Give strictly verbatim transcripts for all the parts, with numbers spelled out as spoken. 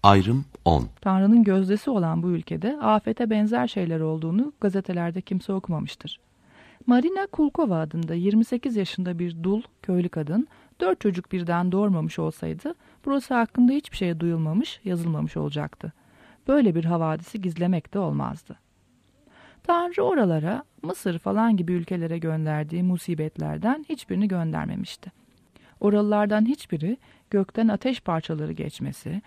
Ayrım on. Tanrı'nın gözdesi olan bu ülkede afete benzer şeyler olduğunu gazetelerde kimse okumamıştır. Marina Kulkova adında yirmi sekiz yaşında bir dul, köylü kadın, dört çocuk birden doğurmamış olsaydı burası hakkında hiçbir şey duyulmamış, yazılmamış olacaktı. Böyle bir havadisi gizlemek de olmazdı. Tanrı oralara, Mısır falan gibi ülkelere gönderdiği musibetlerden hiçbirini göndermemişti. Oralılardan hiçbiri gökten ateş parçaları geçmesi,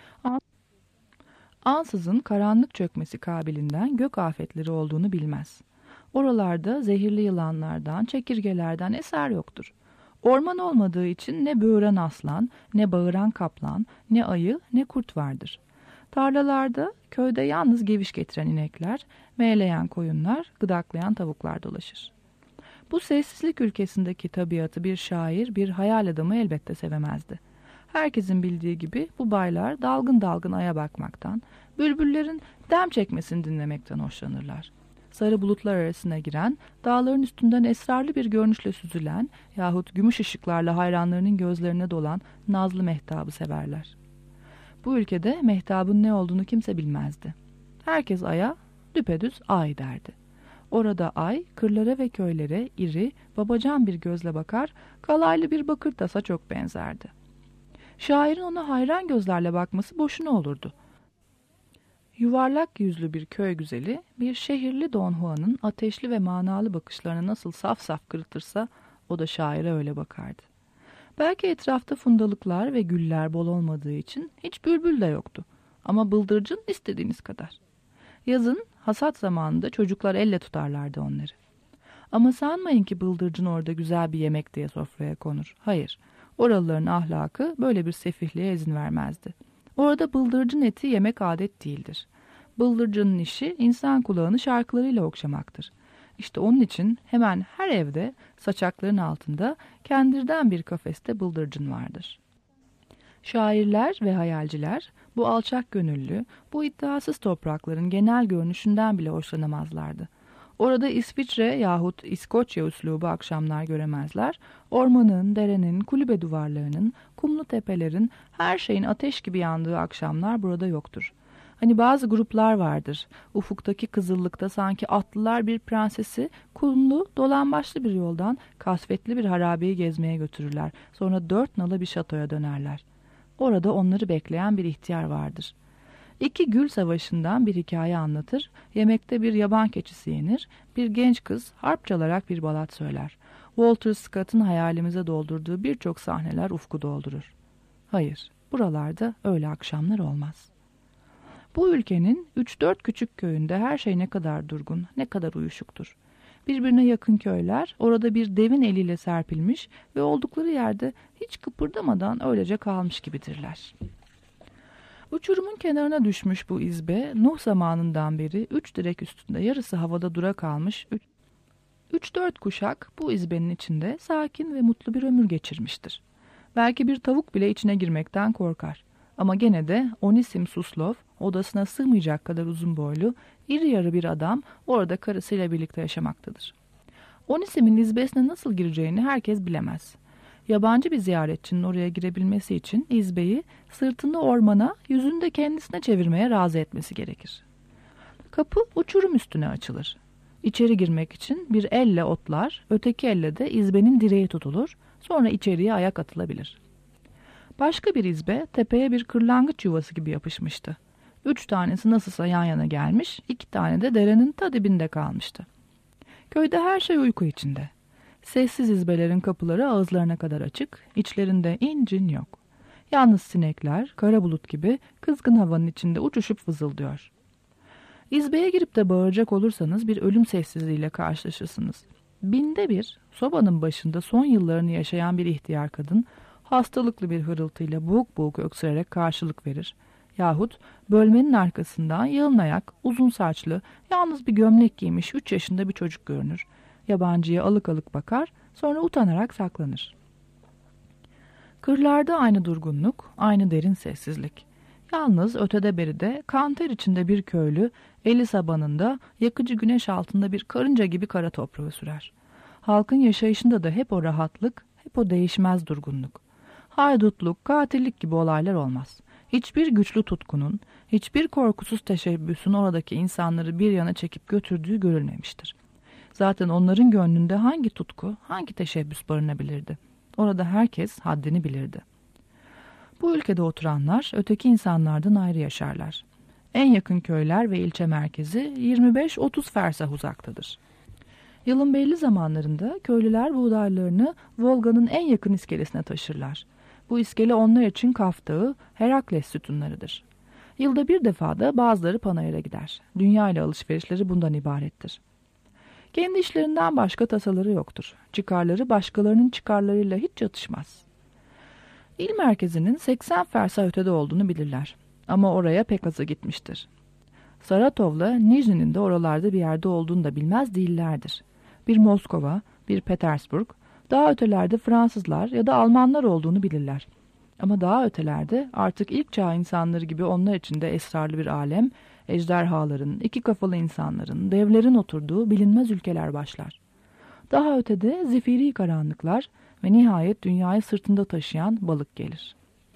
ansızın karanlık çökmesi kabilinden gök afetleri olduğunu bilmez. Oralarda zehirli yılanlardan, çekirgelerden eser yoktur. Orman olmadığı için ne böğüren aslan, ne bağıran kaplan, ne ayı, ne kurt vardır. Tarlalarda, köyde yalnız geviş getiren inekler, meyleyen koyunlar, gıdaklayan tavuklar dolaşır. Bu sessizlik ülkesindeki tabiatı bir şair, bir hayal adamı elbette sevemezdi. Herkesin bildiği gibi bu baylar dalgın dalgın aya bakmaktan, bülbüllerin dem çekmesini dinlemekten hoşlanırlar. Sarı bulutlar arasına giren, dağların üstünden esrarlı bir görünüşle süzülen yahut gümüş ışıklarla hayranlarının gözlerine dolan nazlı mehtabı severler. Bu ülkede mehtabın ne olduğunu kimse bilmezdi. Herkes aya düpedüz ay derdi. Orada ay kırlara ve köylere iri, babacan bir gözle bakar, kalaylı bir bakır tasa çok benzerdi. Şairin ona hayran gözlerle bakması boşuna olurdu. Yuvarlak yüzlü bir köy güzeli, bir şehirli Don Juan'ın ateşli ve manalı bakışlarını nasıl saf saf kırıtırsa o da şaire öyle bakardı. Belki etrafta fundalıklar ve güller bol olmadığı için hiç bülbül de yoktu. Ama bıldırcın istediğiniz kadar. Yazın hasat zamanında çocuklar elle tutarlardı onları. Ama sanmayın ki bıldırcın orada güzel bir yemek diye sofraya konur. Hayır, oralıların ahlakı böyle bir sefihliğe izin vermezdi. Orada bıldırcın eti yemek adet değildir. Bıldırcının işi insan kulağını şarkılarıyla okşamaktır. İşte onun için hemen her evde saçakların altında kendirden bir kafeste bıldırcın vardır. Şairler ve hayalciler bu alçak gönüllü, bu iddiasız toprakların genel görünüşünden bile hoşlanamazlardı. Orada İsviçre yahut İskoçya üslubu akşamlar göremezler. Ormanın, derenin, kulübe duvarlarının, kumlu tepelerin, her şeyin ateş gibi yandığı akşamlar burada yoktur. Hani bazı gruplar vardır. Ufuktaki kızıllıkta sanki atlılar bir prensesi kumlu, dolambaçlı bir yoldan kasvetli bir harabeyi gezmeye götürürler. Sonra dört nala bir şatoya dönerler. Orada onları bekleyen bir ihtiyar vardır. İki gül savaşından bir hikaye anlatır, yemekte bir yaban keçisi yenir, bir genç kız harp çalarak bir balat söyler. Walter Scott'ın hayalimize doldurduğu birçok sahneler ufku doldurur. Hayır, buralarda öyle akşamlar olmaz. Bu ülkenin üç dört küçük köyünde her şey ne kadar durgun, ne kadar uyuşuktur. Birbirine yakın köyler orada bir devin eliyle serpilmiş ve oldukları yerde hiç kıpırdamadan öylece kalmış gibidirler. Uçurumun kenarına düşmüş bu izbe, Nuh zamanından beri üç direk üstünde yarısı havada dura kalmış, üç dört kuşak bu izbenin içinde sakin ve mutlu bir ömür geçirmiştir. Belki bir tavuk bile içine girmekten korkar. Ama gene de Onisim Suslov, odasına sığmayacak kadar uzun boylu, iri yarı bir adam orada karısıyla birlikte yaşamaktadır. Onisim'in izbesine nasıl gireceğini herkes bilemez. Yabancı bir ziyaretçinin oraya girebilmesi için izbeyi sırtını ormana, yüzünü de kendisine çevirmeye razı etmesi gerekir. Kapı uçurum üstüne açılır. İçeri girmek için bir elle otlar, öteki elle de izbenin direği tutulur, sonra içeriye ayak atılabilir. Başka bir izbe tepeye bir kırlangıç yuvası gibi yapışmıştı. Üç tanesi nasılsa yan yana gelmiş, iki tane de derenin ta dibinde kalmıştı. Köyde her şey uyku içinde. Sessiz izbelerin kapıları ağızlarına kadar açık, içlerinde incin yok. Yalnız sinekler, kara bulut gibi kızgın havanın içinde uçuşup vızıldıyor. İzbeye girip de bağıracak olursanız bir ölüm sessizliğiyle karşılaşırsınız. Binde bir, sobanın başında son yıllarını yaşayan bir ihtiyar kadın, hastalıklı bir hırıltıyla boğuk boğuk öksürerek karşılık verir. Yahut bölmenin arkasından yalın ayak, uzun saçlı, yalnız bir gömlek giymiş üç yaşında bir çocuk görünür. Yabancıya alık alık bakar, sonra utanarak saklanır. Kırlarda aynı durgunluk, aynı derin sessizlik. Yalnız ötede beride kanter içinde bir köylü, eli sabanında yakıcı güneş altında bir karınca gibi kara toprağı sürer. Halkın yaşayışında da hep o rahatlık, hep o değişmez durgunluk. Haydutluk, katillik gibi olaylar olmaz. Hiçbir güçlü tutkunun, hiçbir korkusuz teşebbüsün oradaki insanları bir yana çekip götürdüğü görülmemiştir. Zaten onların gönlünde hangi tutku, hangi teşebbüs barınabilirdi? Orada herkes haddini bilirdi. Bu ülkede oturanlar öteki insanlardan ayrı yaşarlar. En yakın köyler ve ilçe merkezi yirmi beş otuz fersah uzaktadır. Yılın belli zamanlarında köylüler buğdaylarını Volga'nın en yakın iskelesine taşırlar. Bu iskele onlar için Kaf Dağı, Herakles sütunlarıdır. Yılda bir defa da bazıları panayıra gider. Dünya ile alışverişleri bundan ibarettir. Kendi işlerinden başka tasaları yoktur. Çıkarları başkalarının çıkarlarıyla hiç çatışmaz. İl merkezinin seksen fersah ötede olduğunu bilirler. Ama oraya pek azı gitmiştir. Saratov'la Nijni'nin de oralarda bir yerde olduğunu da bilmez değillerdir. Bir Moskova, bir Petersburg, daha ötelerde Fransızlar ya da Almanlar olduğunu bilirler. Ama daha ötelerde artık ilk çağ insanları gibi onlar için de esrarlı bir alem, ejderhaların, iki kafalı insanların, devlerin oturduğu bilinmez ülkeler başlar. Daha ötede zifiri karanlıklar ve nihayet dünyayı sırtında taşıyan balık gelir.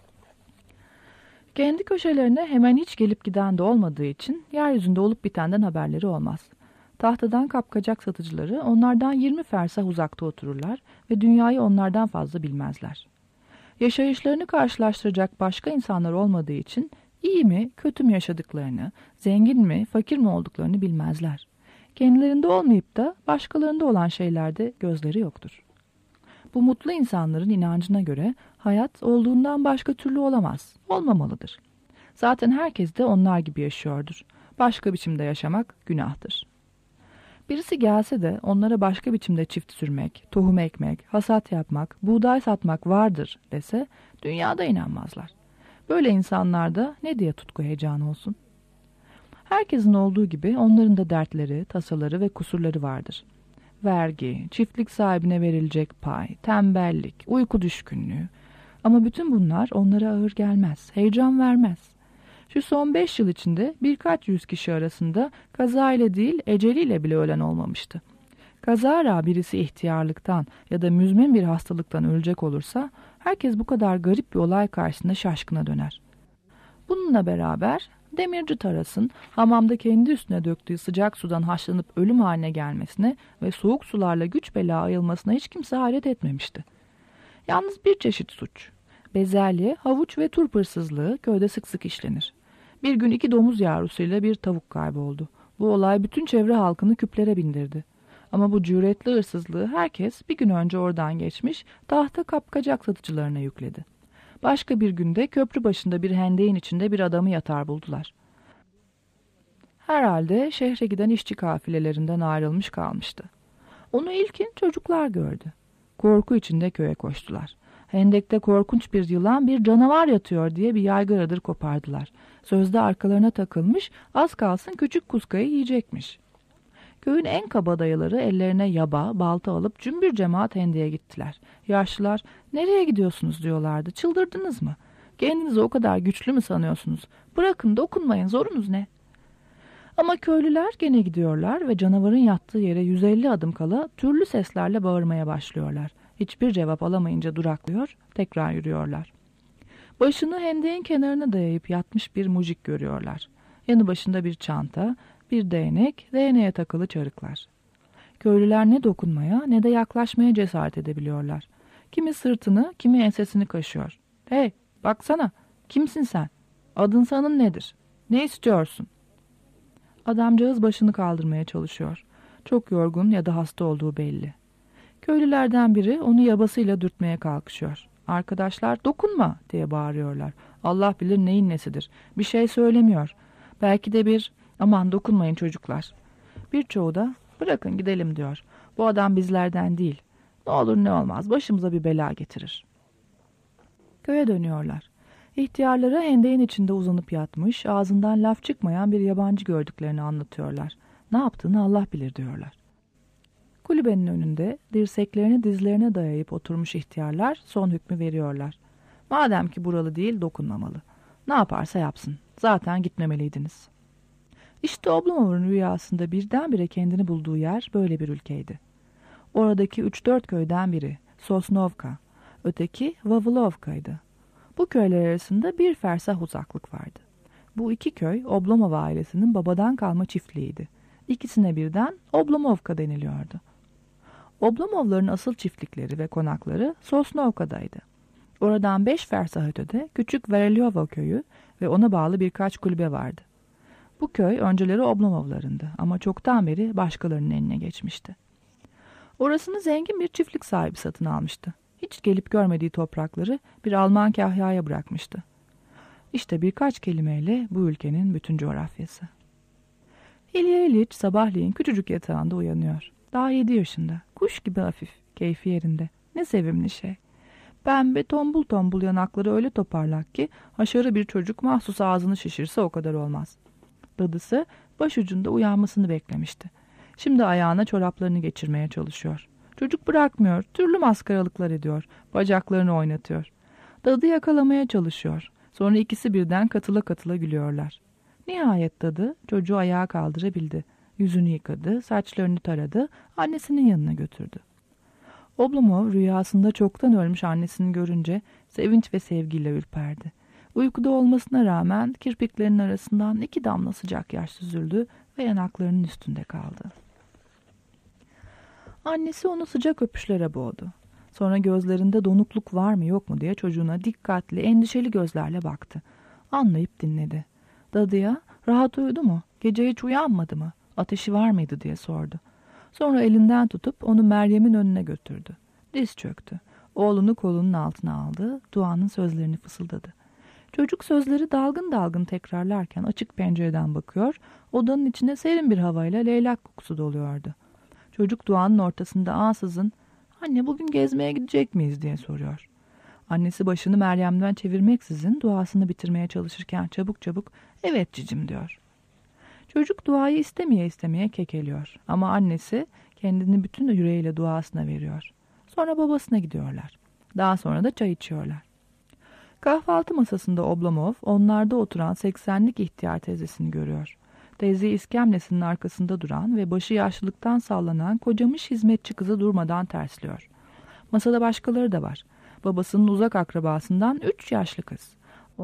Kendi köşelerine hemen hiç gelip giden de olmadığı için yeryüzünde olup bitenden haberleri olmaz. Tahtadan kapkacak satıcıları onlardan yirmi fersah uzakta otururlar ve dünyayı onlardan fazla bilmezler. Yaşayışlarını karşılaştıracak başka insanlar olmadığı için iyi mi, kötü mü yaşadıklarını, zengin mi, fakir mi olduklarını bilmezler. Kendilerinde olmayıp da başkalarında olan şeylerde gözleri yoktur. Bu mutlu insanların inancına göre hayat olduğundan başka türlü olamaz, olmamalıdır. Zaten herkes de onlar gibi yaşıyordur. Başka biçimde yaşamak günahtır. Birisi gelse de onlara başka biçimde çift sürmek, tohum ekmek, hasat yapmak, buğday satmak vardır dese dünyada inanmazlar. Böyle insanlarda ne diye tutku heyecanı olsun? Herkesin olduğu gibi onların da dertleri, tasaları ve kusurları vardır. Vergi, çiftlik sahibine verilecek pay, tembellik, uyku düşkünlüğü. Ama bütün bunlar onlara ağır gelmez, heyecan vermez. Şu son beş yıl içinde birkaç yüz kişi arasında kazayla değil eceliyle bile ölen olmamıştı. Kazara birisi ihtiyarlıktan ya da müzmin bir hastalıktan ölecek olursa herkes bu kadar garip bir olay karşısında şaşkına döner. Bununla beraber demirci Taras'ın hamamda kendi üstüne döktüğü sıcak sudan haşlanıp ölüm haline gelmesine ve soğuk sularla güç bela ayılmasına hiç kimse hayret etmemişti. Yalnız bir çeşit suç, bezelye, havuç ve turp hırsızlığı köyde sık sık işlenir. Bir gün iki domuz yavrusuyla bir tavuk kayboldu. Bu olay bütün çevre halkını küplere bindirdi. Ama bu cüretli hırsızlığı herkes bir gün önce oradan geçmiş tahta kapkacak satıcılarına yükledi. Başka bir günde köprü başında bir hendeğin içinde bir adamı yatar buldular. Herhalde şehre giden işçi kafilelerinden ayrılmış kalmıştı. Onu ilkin çocuklar gördü. Korku içinde köye koştular. Hendekte korkunç bir yılan, bir canavar yatıyor diye bir yaygaradır kopardılar. Sözde arkalarına takılmış, az kalsın küçük kuskayı yiyecekmiş. Köyün en kabadayıları ellerine yaba, balta alıp cümbür cemaat hendeye gittiler. Yaşlılar, nereye gidiyorsunuz diyorlardı, çıldırdınız mı? Kendinizi o kadar güçlü mü sanıyorsunuz? Bırakın, dokunmayın, zorunuz ne? Ama köylüler gene gidiyorlar ve canavarın yattığı yere yüz elli adım kala türlü seslerle bağırmaya başlıyorlar. Hiçbir cevap alamayınca duraklıyor, tekrar yürüyorlar. Başını hendeğin kenarına dayayıp yatmış bir mujik görüyorlar. Yanı başında bir çanta, bir değnek, değneğe takılı çarıklar. Köylüler ne dokunmaya ne de yaklaşmaya cesaret edebiliyorlar. Kimi sırtını, kimi ensesini kaşıyor. Hey, baksana, kimsin sen? Adın sanın nedir? Ne istiyorsun? Adamcağız başını kaldırmaya çalışıyor. Çok yorgun ya da hasta olduğu belli. Köylülerden biri onu yabasıyla dürtmeye kalkışıyor. Arkadaşlar dokunma diye bağırıyorlar. Allah bilir neyin nesidir. Bir şey söylemiyor. Belki de bir aman dokunmayın çocuklar. Birçoğu da bırakın gidelim diyor. Bu adam bizlerden değil. Ne olur ne olmaz başımıza bir bela getirir. Köye dönüyorlar. İhtiyarlara hendeğin içinde uzanıp yatmış, ağzından laf çıkmayan bir yabancı gördüklerini anlatıyorlar. Ne yaptığını Allah bilir diyorlar. Kulübenin önünde dirseklerini dizlerine dayayıp oturmuş ihtiyarlar son hükmü veriyorlar. Madem ki buralı değil dokunmamalı. Ne yaparsa yapsın. Zaten gitmemeliydiniz. İşte Oblomov'un rüyasında birdenbire kendini bulduğu yer böyle bir ülkeydi. Oradaki üç dört köyden biri Sosnovka, öteki Vavilovka'ydı. Bu köyler arasında bir fersah uzaklık vardı. Bu iki köy Oblomov ailesinin babadan kalma çiftliğiydi. İkisine birden Oblomovka deniliyordu. Oblomovların asıl çiftlikleri ve konakları Sosnovka'daydı. Oradan beş fersah ötede küçük Verelyova köyü ve ona bağlı birkaç kulübe vardı. Bu köy önceleri Oblomovlarındı ama çoktan beri başkalarının eline geçmişti. Orasını zengin bir çiftlik sahibi satın almıştı. Hiç gelip görmediği toprakları bir Alman kahyaya bırakmıştı. İşte birkaç kelimeyle bu ülkenin bütün coğrafyası. İlya İliç sabahleyin küçücük yatağında uyanıyor. Daha yedi yaşında. Kuş gibi hafif, keyfi yerinde. Ne sevimli şey. Pembe tombul tombul yanakları öyle toparlak ki haşarı bir çocuk mahsus ağzını şişirse o kadar olmaz. Dadısı başucunda uyanmasını beklemişti. Şimdi ayağına çoraplarını geçirmeye çalışıyor. Çocuk bırakmıyor, türlü maskaralıklar ediyor, bacaklarını oynatıyor. Dadı yakalamaya çalışıyor. Sonra ikisi birden katıla katıla gülüyorlar. Nihayet dadı çocuğu ayağa kaldırabildi. Yüzünü yıkadı, saçlarını taradı, annesinin yanına götürdü. Oblomov rüyasında çoktan ölmüş annesini görünce sevinç ve sevgiyle ürperdi. Uykuda olmasına rağmen kirpiklerinin arasından iki damla sıcak yaş süzüldü ve yanaklarının üstünde kaldı. Annesi onu sıcak öpüşlere boğdu. Sonra gözlerinde donukluk var mı yok mu diye çocuğuna dikkatli, endişeli gözlerle baktı. Anlayıp dinledi. Dadıya rahat uyudu mu, gece hiç uyanmadı mı, ateşi var mıydı diye sordu. Sonra elinden tutup onu Meryem'in önüne götürdü. Diz çöktü. Oğlunu kolunun altına aldı, duanın sözlerini fısıldadı. Çocuk sözleri dalgın dalgın tekrarlarken açık pencereden bakıyor, odanın içine serin bir havayla leylak kokusu doluyordu. Çocuk duanın ortasında ansızın, "Anne bugün gezmeye gidecek miyiz?" diye soruyor. Annesi başını Meryem'den çevirmeksizin duasını bitirmeye çalışırken çabuk çabuk, "Evet cicim" diyor. Çocuk duayı istemeye istemeye kekeliyor ama annesi kendini bütün yüreğiyle duasına veriyor. Sonra babasına gidiyorlar. Daha sonra da çay içiyorlar. Kahvaltı masasında Oblomov onlarda oturan seksenlik ihtiyar teyzesini görüyor. Teyze iskemlesinin arkasında duran ve başı yaşlılıktan sallanan kocamış hizmetçi kızı durmadan tersliyor. Masada başkaları da var. Babasının uzak akrabasından üç yaşlı kız.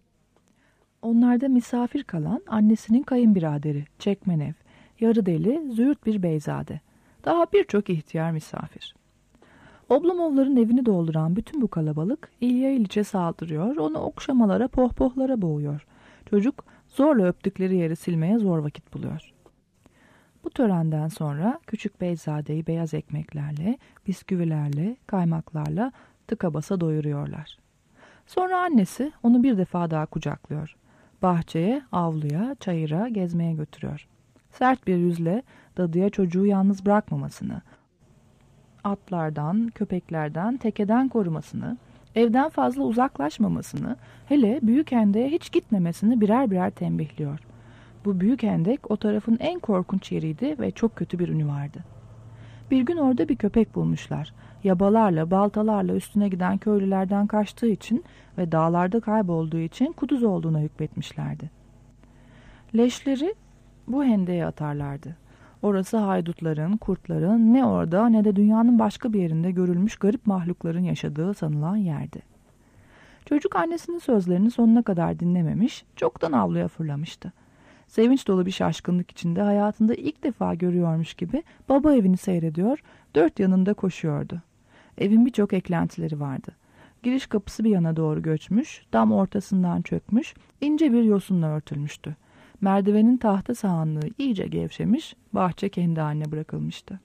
Onlarda misafir kalan annesinin kayınbiraderi, Çekmenev, yarı deli, züğürt bir beyzade. Daha birçok ihtiyar misafir. Oblomovların evini dolduran bütün bu kalabalık İlya İliç'e saldırıyor, onu okşamalara, pohpohlara boğuyor. Çocuk zorla öptükleri yeri silmeye zor vakit buluyor. Bu törenden sonra küçük beyzadeyi beyaz ekmeklerle, bisküvilerle, kaymaklarla tıka basa doyuruyorlar. Sonra annesi onu bir defa daha kucaklıyor. Bahçeye, avluya, çayıra gezmeye götürüyor. Sert bir yüzle dadıya çocuğu yalnız bırakmamasını, atlardan, köpeklerden, tekeden korumasını, evden fazla uzaklaşmamasını, hele büyük hendeğe hiç gitmemesini birer birer tembihliyor. Bu büyük hendek o tarafın en korkunç yeriydi ve çok kötü bir ünü vardı. Bir gün orada bir köpek bulmuşlar. Yabalarla, baltalarla üstüne giden köylülerden kaçtığı için ve dağlarda kaybolduğu için kuduz olduğuna hükmetmişlerdi. Leşleri bu hendeğe atarlardı. Orası haydutların, kurtların ne orada ne de dünyanın başka bir yerinde görülmüş garip mahlukların yaşadığı sanılan yerdi. Çocuk annesinin sözlerini sonuna kadar dinlememiş, çoktan avluya fırlamıştı. Sevinç dolu bir şaşkınlık içinde hayatında ilk defa görüyormuş gibi baba evini seyrediyor, dört yanında koşuyordu. Evin birçok eklentileri vardı. Giriş kapısı bir yana doğru göçmüş, dam ortasından çökmüş, ince bir yosunla örtülmüştü. Merdivenin tahta sahanlığı iyice gevşemiş, bahçe kendi haline bırakılmıştı.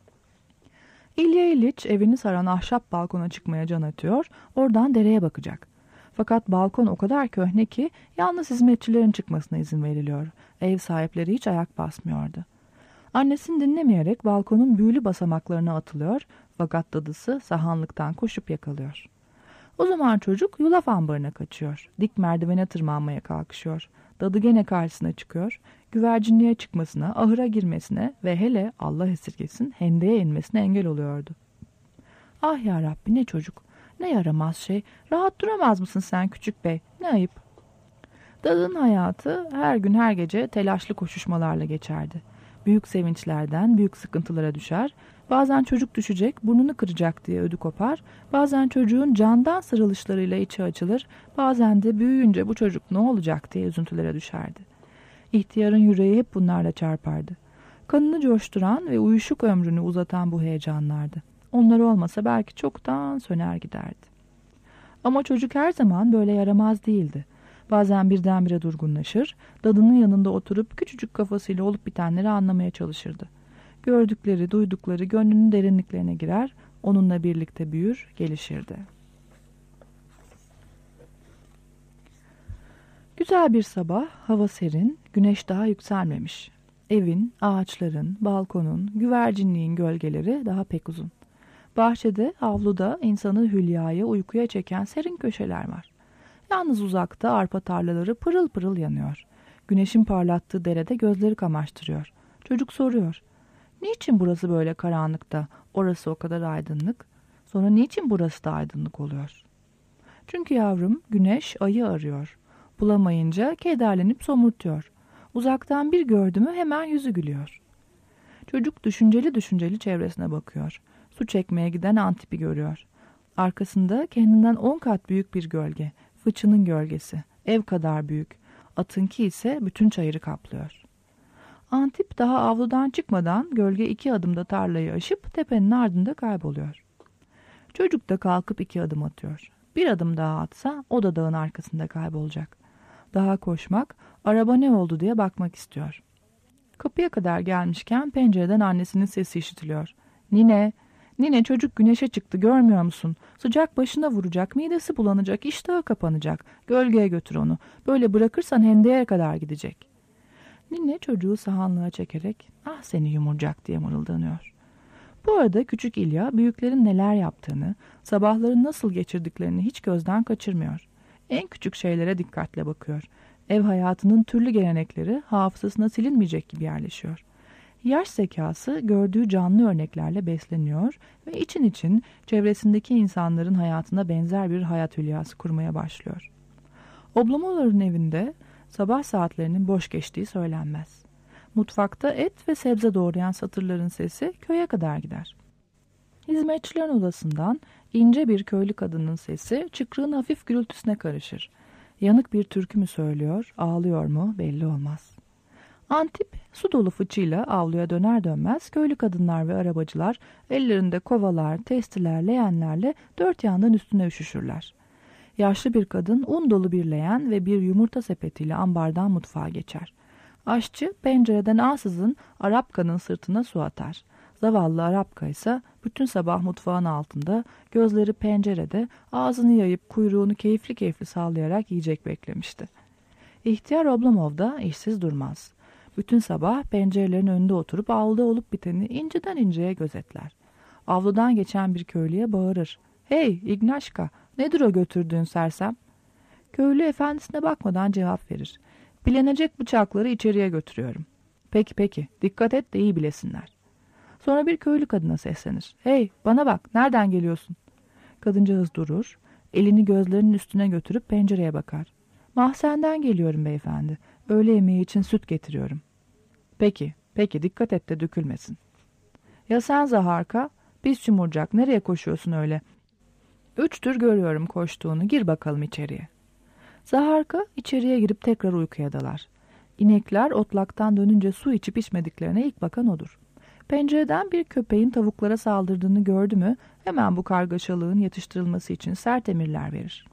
İlya İliç evini saran ahşap balkona çıkmaya can atıyor, oradan dereye bakacak. Fakat balkon o kadar köhne ki yalnız hizmetçilerin çıkmasına izin veriliyor. Ev sahipleri hiç ayak basmıyordu. Annesini dinlemeyerek balkonun büyülü basamaklarına atılıyor, fakat dadısı sahanlıktan koşup yakalıyor. O zaman çocuk yulaf ambarına kaçıyor, dik merdivene tırmanmaya kalkışıyor. Dadı gene karşısına çıkıyor, güvercinliğe çıkmasına, ahıra girmesine ve hele Allah esirgesin hendeğe inmesine engel oluyordu. Ah ya Rabbi, ne çocuk, ne yaramaz şey, rahat duramaz mısın sen küçük bey, ne ayıp. Dadının hayatı her gün her gece telaşlı koşuşmalarla geçerdi. Büyük sevinçlerden büyük sıkıntılara düşer, Bazen çocuk düşecek, burnunu kıracak diye ödü kopar, bazen çocuğun candan sarılışlarıyla içi açılır, bazen de büyüyünce bu çocuk ne olacak diye üzüntülere düşerdi. İhtiyarın yüreği hep bunlarla çarpardı. Kanını coşturan ve uyuşuk ömrünü uzatan bu heyecanlardı. Onlar olmasa belki çoktan söner giderdi. Ama çocuk her zaman böyle yaramaz değildi. Bazen birdenbire durgunlaşır, dadının yanında oturup küçücük kafasıyla olup bitenleri anlamaya çalışırdı. Gördükleri, duydukları gönlünün derinliklerine girer, onunla birlikte büyür, gelişirdi. Güzel bir sabah, hava serin, güneş daha yükselmemiş. Evin, ağaçların, balkonun, güvercinliğin gölgeleri daha pek uzun. Bahçede, avluda insanı hülyaya, uykuya çeken serin köşeler var. Yalnız uzakta arpa tarlaları pırıl pırıl yanıyor. Güneşin parlattığı derede gözleri kamaştırıyor. Çocuk soruyor. Niçin burası böyle karanlıkta, orası o kadar aydınlık? Sonra niçin burası da aydınlık oluyor? Çünkü yavrum, güneş ayı arıyor. Bulamayınca kederlenip somurtuyor. Uzaktan bir gördü mü hemen yüzü gülüyor. Çocuk düşünceli düşünceli çevresine bakıyor. Su çekmeye giden Antip'i görüyor. Arkasında kendinden on kat büyük bir gölge. Fıçının gölgesi. Ev kadar büyük. Atınki ise bütün çayırı kaplıyor. Antip daha avludan çıkmadan gölge iki adımda tarlayı aşıp tepenin ardında kayboluyor. Çocuk da kalkıp iki adım atıyor. Bir adım daha atsa o da dağın arkasında kaybolacak. Daha koşmak, araba ne oldu diye bakmak istiyor. Kapıya kadar gelmişken pencereden annesinin sesi işitiliyor. Nine, nine çocuk güneşe çıktı görmüyor musun? Sıcak başına vuracak, midesi bulanacak, iştahı kapanacak. Gölgeye götür onu. Böyle bırakırsan hendeye kadar gidecek. Nine çocuğu sahanlığa çekerek ah seni yumurcak diye mırıldanıyor. Bu arada küçük İlya büyüklerin neler yaptığını, sabahları nasıl geçirdiklerini hiç gözden kaçırmıyor. En küçük şeylere dikkatle bakıyor. Ev hayatının türlü gelenekleri hafızasına silinmeyecek gibi yerleşiyor. Yaş zekası gördüğü canlı örneklerle besleniyor ve için için çevresindeki insanların hayatına benzer bir hayat hülyası kurmaya başlıyor. Oblomoların evinde sabah saatlerinin boş geçtiği söylenmez. Mutfakta et ve sebze doğrayan satırların sesi köye kadar gider. Hizmetçilerin odasından ince bir köylü kadının sesi çıkrığın hafif gürültüsüne karışır. Yanık bir türkü mü söylüyor, ağlıyor mu belli olmaz. Antip su dolu fıçıyla avluya döner dönmez köylü kadınlar ve arabacılar ellerinde kovalar, testiler, leğenlerle dört yandan üstüne üşüşürler. Yaşlı bir kadın un dolu bir leğen ve bir yumurta sepetiyle ambardan mutfağa geçer. Aşçı pencereden ansızın Arapka'nın sırtına su atar. Zavallı Arapka ise bütün sabah mutfağın altında, gözleri pencerede, ağzını yayıp kuyruğunu keyifli keyifli sallayarak yiyecek beklemişti. İhtiyar Oblomov da işsiz durmaz. Bütün sabah pencerelerin önünde oturup avluda olup biteni inceden inceye gözetler. Avludan geçen bir köylüye bağırır. ''Hey İgnaşka, nedir o götürdüğün sersem?'' Köylü efendisine bakmadan cevap verir. ''Bilenecek bıçakları içeriye götürüyorum.'' ''Peki peki, dikkat et de iyi bilesinler.'' Sonra bir köylü kadına seslenir. ''Hey, bana bak, nereden geliyorsun?'' Kadıncağız durur, elini gözlerinin üstüne götürüp pencereye bakar. ''Mahzenden geliyorum beyefendi, öğle yemeği için süt getiriyorum.'' ''Peki, peki, dikkat et de dökülmesin.'' ''Ya sen Zaharka, pis yumurcak, nereye koşuyorsun öyle?'' ''Üçtür görüyorum koştuğunu, gir bakalım içeriye.'' Zaharka içeriye girip tekrar uykuya dalar. İnekler otlaktan dönünce su içip içmediklerine ilk bakan odur. Pencereden bir köpeğin tavuklara saldırdığını gördü mü hemen bu kargaşalığın yatıştırılması için sert emirler verir.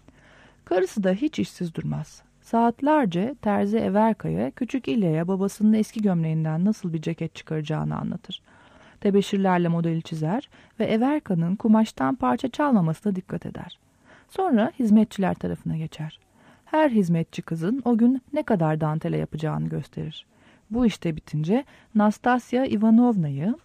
Karısı da hiç işsiz durmaz. Saatlerce terzi Everka'ya, küçük İlya'ya babasının eski gömleğinden nasıl bir ceket çıkaracağını anlatır. Tebeşirlerle modeli çizer ve Everka'nın kumaştan parça çalmamasına dikkat eder. Sonra hizmetçiler tarafına geçer. Her hizmetçi kızın o gün ne kadar dantele yapacağını gösterir. Bu işte bitince Nastasya Ivanovna'yı,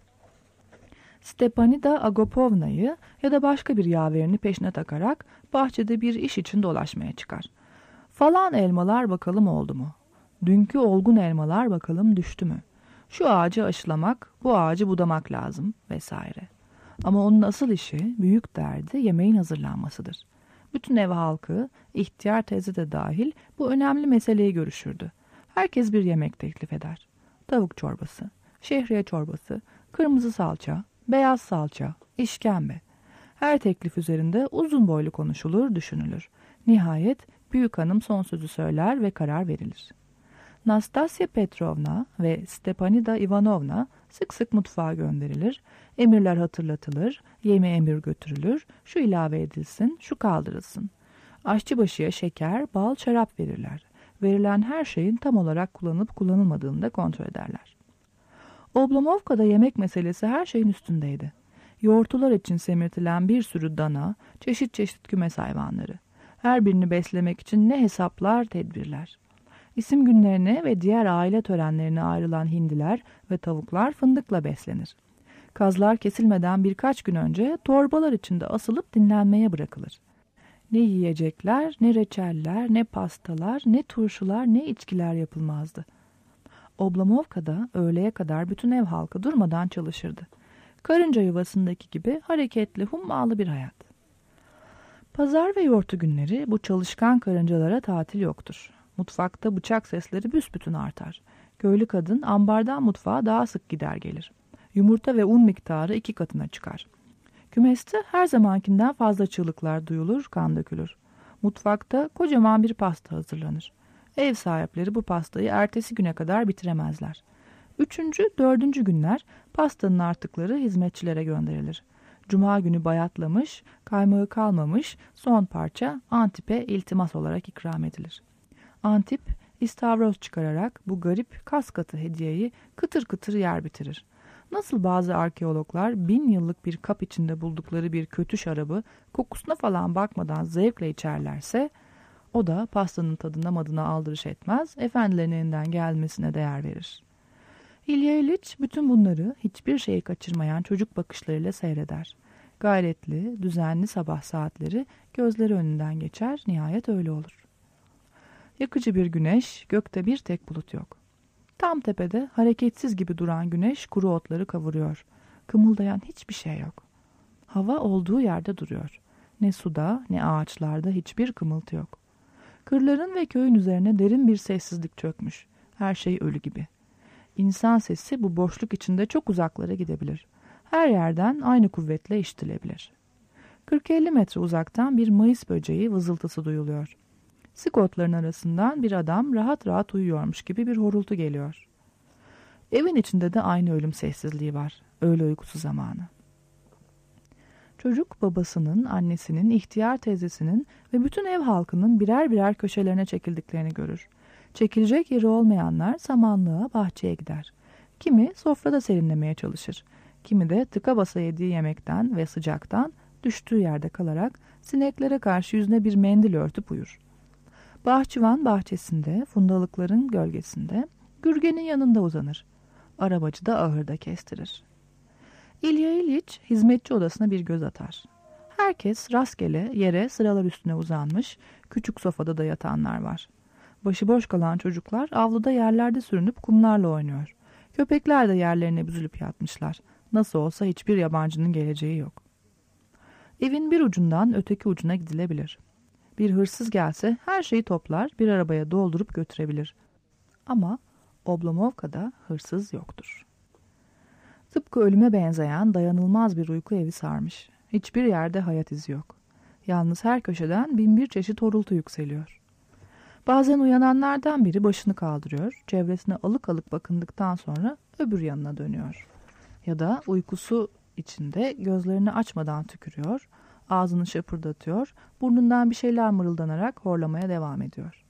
Stepanida Agopovna'yı ya da başka bir yaverini peşine takarak bahçede bir iş için dolaşmaya çıkar. Falan elmalar bakalım oldu mu? Dünkü olgun elmalar bakalım düştü mü? Şu ağacı aşılamak, bu ağacı budamak lazım vesaire. Ama onun asıl işi, büyük derdi yemeğin hazırlanmasıdır. Bütün ev halkı, ihtiyar teyze de dahil bu önemli meseleyi görüşürdü. Herkes bir yemek teklif eder. Tavuk çorbası, şehriye çorbası, Kırmızı salça, beyaz salça, işkembe. Her teklif üzerinde uzun boylu konuşulur, düşünülür. Nihayet büyük hanım son sözü söyler ve karar verilir. Nastasya Petrovna ve Stepanida Ivanovna sık sık mutfağa gönderilir, emirler hatırlatılır, yeme emir götürülür, şu ilave edilsin, şu kaldırılsın. Aşçıbaşıya şeker, bal, şarap verirler. Verilen her şeyin tam olarak kullanıp kullanılmadığını da kontrol ederler. Oblomovka'da yemek meselesi her şeyin üstündeydi. Yoğurtlular için semirtilen bir sürü dana, çeşit çeşit kümes hayvanları. Her birini beslemek için ne hesaplar, tedbirler. İsim günlerine ve diğer aile törenlerine ayrılan hindiler ve tavuklar fındıkla beslenir. Kazlar kesilmeden birkaç gün önce torbalar içinde asılıp dinlenmeye bırakılır. Ne yiyecekler, ne reçeller, ne pastalar, ne turşular, ne içkiler yapılmazdı. Oblomovka'da öğleye kadar bütün ev halkı durmadan çalışırdı. Karınca yuvasındaki gibi hareketli, hummalı bir hayat. Pazar ve yortu günleri bu çalışkan karıncalara tatil yoktur. Mutfakta bıçak sesleri büsbütün artar. Köylü kadın ambardan mutfağa daha sık gider gelir. Yumurta ve un miktarı iki katına çıkar. Kümeste her zamankinden fazla çığlıklar duyulur, kan dökülür. Mutfakta kocaman bir pasta hazırlanır. Ev sahipleri bu pastayı ertesi güne kadar bitiremezler. Üçüncü, dördüncü günler pastanın artıkları hizmetçilere gönderilir. Cuma günü bayatlamış, kaymağı kalmamış son parça Antip'e iltimas olarak ikram edilir. Antip, istavroz çıkararak bu garip kas katı hediyeyi kıtır kıtır yer bitirir. Nasıl bazı arkeologlar bin yıllık bir kap içinde buldukları bir kötü şarabı kokusuna falan bakmadan zevkle içerlerse, o da pastanın tadına madına aldırış etmez, efendilerin elinden gelmesine değer verir. İlya İliç bütün bunları hiçbir şeyi kaçırmayan çocuk bakışlarıyla seyreder. Gayretli, düzenli sabah saatleri gözleri önünden geçer, nihayet öyle olur. Yakıcı bir güneş, gökte bir tek bulut yok. Tam tepede hareketsiz gibi duran güneş kuru otları kavuruyor. Kımıldayan hiçbir şey yok. Hava olduğu yerde duruyor. Ne suda ne ağaçlarda hiçbir kımıltı yok. Kırların ve köyün üzerine derin bir sessizlik çökmüş. Her şey ölü gibi. İnsan sesi bu boşluk içinde çok uzaklara gidebilir. Her yerden aynı kuvvetle işitilebilir. kırk elli metre uzaktan bir mayıs böceği vızıltısı duyuluyor. Sık otların arasından bir adam rahat rahat uyuyormuş gibi bir horultu geliyor. Evin içinde de aynı ölüm sessizliği var. Öğle uykusu zamanı. Çocuk babasının, annesinin, ihtiyar teyzesinin ve bütün ev halkının birer birer köşelerine çekildiklerini görür. Çekilecek yeri olmayanlar samanlığa, bahçeye gider. Kimi sofrada serinlemeye çalışır. Kimi de tıka basa yediği yemekten ve sıcaktan düştüğü yerde kalarak sineklere karşı yüzüne bir mendil örtüp uyur. Bahçıvan bahçesinde, fundalıkların gölgesinde, Gürgen'in yanında uzanır. Arabacı da ahırda kestirir. İlya İliç hizmetçi odasına bir göz atar. Herkes rastgele yere sıralar üstüne uzanmış, küçük sofada da yatanlar var. Başıboş kalan çocuklar avluda yerlerde sürünüp kumlarla oynuyor. Köpekler de yerlerine büzülüp yatmışlar. Nasıl olsa hiçbir yabancının geleceği yok. Evin bir ucundan öteki ucuna gidilebilir. Bir hırsız gelse her şeyi toplar, bir arabaya doldurup götürebilir. Ama Oblomovka'da hırsız yoktur. Tıpkı ölüme benzeyen dayanılmaz bir uyku evi sarmış. Hiçbir yerde hayat izi yok. Yalnız her köşeden bin bir çeşit horultu yükseliyor. Bazen uyananlardan biri başını kaldırıyor, çevresine alık alık bakındıktan sonra öbür yanına dönüyor. Ya da uykusu içinde gözlerini açmadan tükürüyor, ağzını şapırdatıyor, burnundan bir şeyler mırıldanarak horlamaya devam ediyor.